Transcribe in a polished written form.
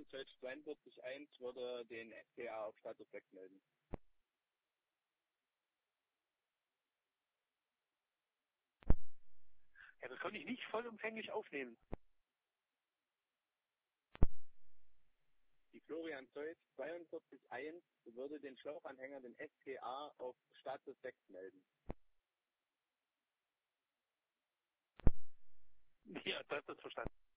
Zeug 42.1 würde den STA auf Status 6 melden. Ja, das konnte ich nicht vollumfänglich aufnehmen. Die Florian Zeus 42.1 würde den Schlauchanhänger, den STA, auf Status 6 melden. Ja, das ist verstanden.